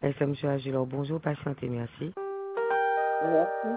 SM Agilor, bonjour, patientez, merci. Merci.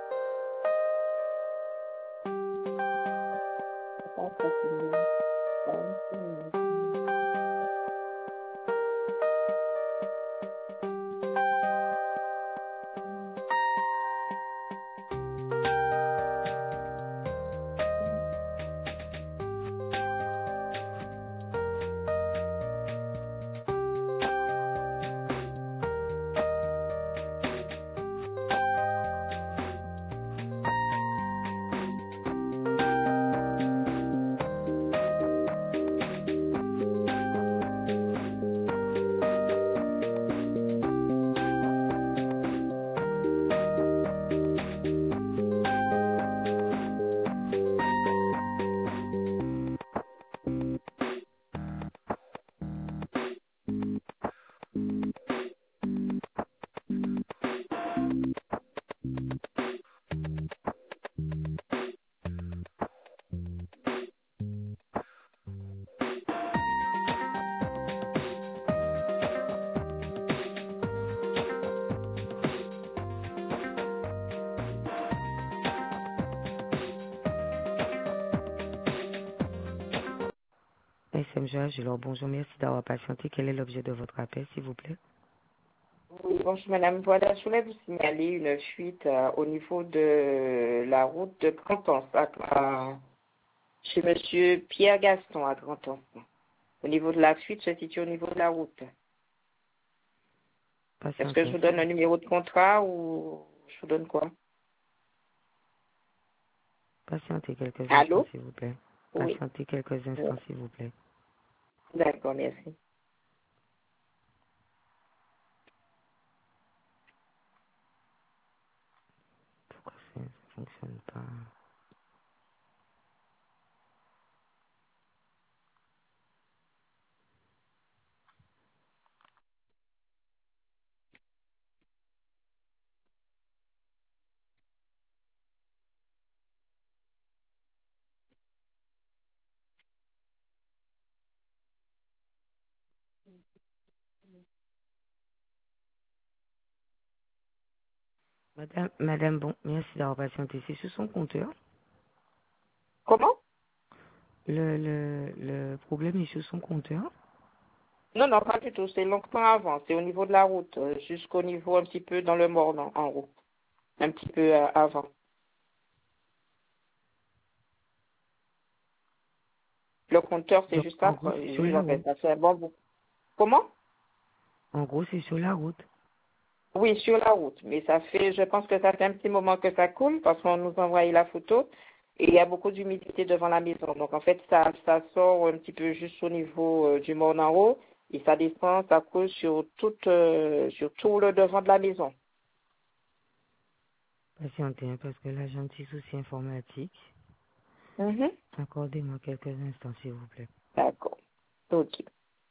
SM Agilor, bonjour, merci d'avoir patienté. Quel est l'objet de votre appel, s'il vous plaît? Oui, bonjour madame. Voilà, je voulais vous signaler une fuite au niveau de la route de Grand'Anse, chez monsieur Pierre Gaston à Grand'Anse. Au niveau de la fuite, se situe au niveau de la route. Est-ce que je vous donne un numéro de contrat ou je vous donne quoi? Patientez quelques instants, Allô? s'il vous plaît. Oui. Patientez quelques instants, s'il vous plaît. D'accord, merci. Pourquoi ça ne fonctionne pas? Madame, bon, merci d'avoir patienté. C'est sur son compteur. Comment? Le problème est sur son compteur. Non, non, pas du tout. C'est longtemps avant. C'est au niveau de la route, jusqu'au niveau un petit peu dans le Morne, en haut. Un petit peu avant. Le compteur, c'est Donc, juste en gros, après. c'est sur Juste la en fait, route. ça fait un bon bout. Comment? En gros, c'est sur la route. Oui, sur la route. Mais ça fait, je pense que ça fait un petit moment que ça coule parce qu'on nous a envoyé la photo et il y a beaucoup d'humidité devant la maison. Donc, en fait, ça sort un petit peu juste au niveau du Morne en haut et ça descend, ça coule sur tout le devant de la maison. Patientez, hein, parce que là, j'ai un petit souci informatique. Mhm. Accordez-moi quelques instants, s'il vous plaît. D'accord. OK.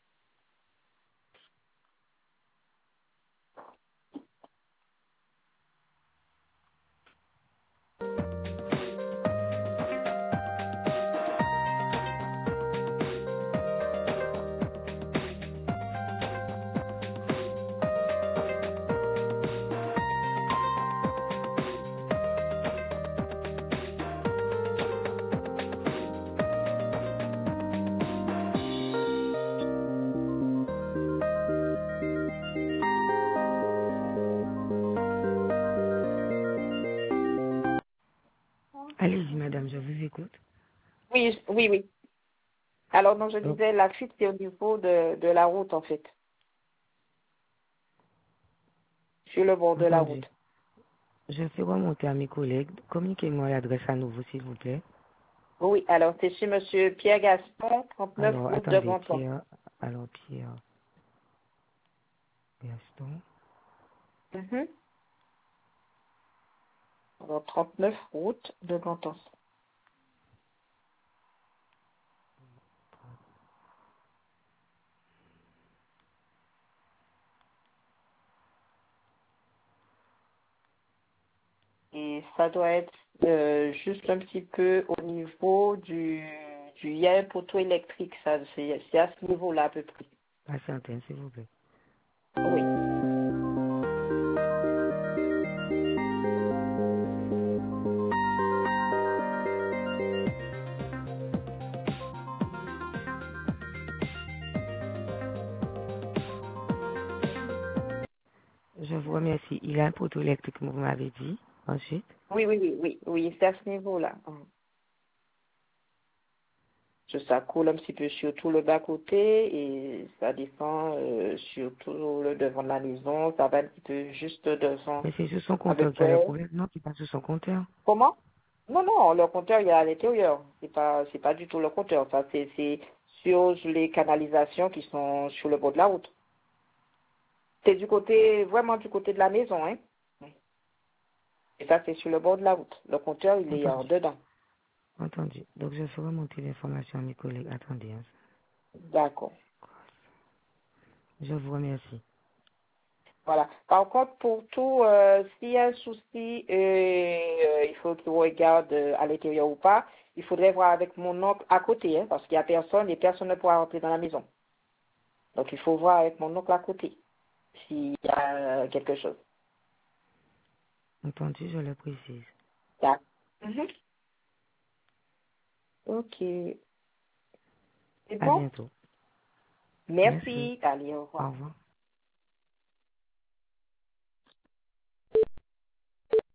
Allez-y, madame, je vous écoute. Oui, oui, oui. Alors, donc, je Donc, disais, la fuite, c'est au niveau de la route, en fait. Sur le bord de la entendu. route. Je fais remonter à mes collègues. Communiquez-moi l'adresse à nouveau, s'il vous plaît. Oui, alors, c'est chez monsieur Pierre Gaston, 39 Alors, route de attendez, Grand'Anse. Pierre. Alors, Pierre Gaston. Mhm. Alors, 39 route de Grand'Anse. Et ça doit être juste un petit peu au niveau il y a un poteau électrique, ça, c'est à ce niveau-là à peu près. Patientez, s'il vous plaît. Oui. Je vous remercie. Il y a un poteau électrique, vous m'avez dit. Ensuite, Oui, c'est à ce niveau-là. Ça coule un petit peu sur tout le bas-côté et ça descend sur tout le devant de la maison. Ça va un petit peu juste devant. mais c'est sur son À peu compteur qu'il y a le près. problème. Non, c'est pas sur son compteur. Comment? Non, le compteur, il est à l'intérieur. C'est pas du tout le compteur. Ça, c'est sur les canalisations qui sont sur le bord de la route. C'est vraiment du côté de la maison, hein. Et ça, c'est sur le bord de la route. Le compteur, il est en Entendu. dedans. Entendu. Donc, je ferai monter l'information à mes collègues. Attendez. Hein. D'accord. Je vous remercie. Voilà. Par contre, pour tout, s'il y a un souci, il faut qu'il regarde à l'intérieur ou pas. Il faudrait voir avec mon oncle à côté, hein, parce qu'il n'y a personne et personne ne pourra rentrer dans la maison. Donc, il faut voir avec mon oncle à côté s'il y a quelque chose. Entendu, je le précise. D'accord. Mhm. Ok. C'est À bon? bientôt. Merci. Merci. Allez, au Au revoir. revoir.